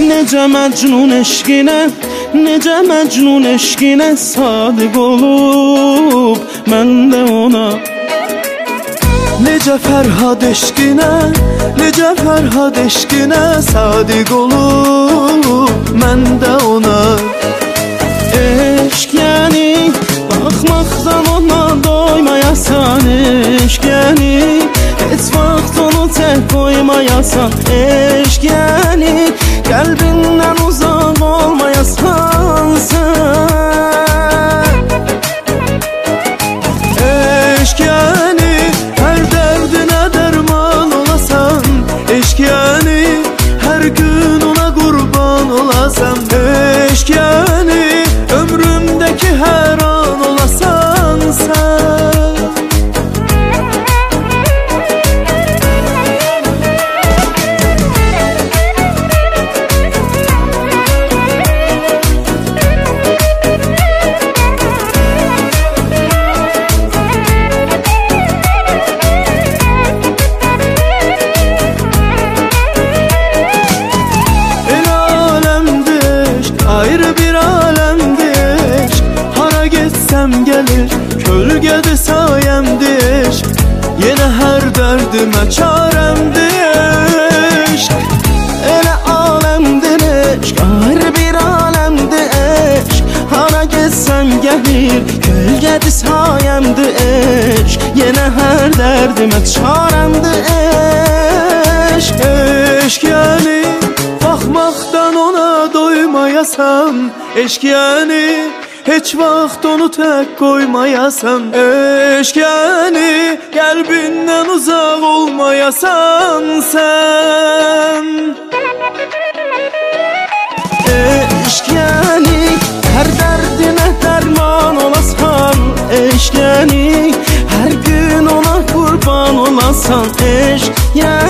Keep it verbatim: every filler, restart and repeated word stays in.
Necə məcnun eşqinə, necə məcnun eşqinə sadiq olub mən də ona. Necə Fərhad eşqinə, necə Fərhad eşqinə sadiq olub mən də ona. Eşq yəni baxmaqdan ona doymayasan, eşq yəni heç vaxt onu tək qoymayasan, eşq yəni qəlbindən uzaq olmayasan sən. Eşq yəni hər dərdinə dərman olasan, eşq yəni hər gün ona qurban olasan, eşq yəni ömrümdəki hər an olasan sən. Gəlir kölgədir sayəmdir eşq, yenə hər dərdimə çarəmdir eşq. Elə aləmdir eşq, ayrı bir aləmdir eşq, hara getsəm gəlir kölgədir sayəmdir eşq, yenə hər dərdimə çarəmdir eşq. Eşq yəni baxmaqdan ona doymayasan, eşq yəni heç vaxt onu tək qoymayasan, eşq yəni qəlbindən uzaq olmayasan sən. Eşq yəni hər dərdinə dərman olasan, eşq yəni hər gün ona qurban olasan, eşq yəni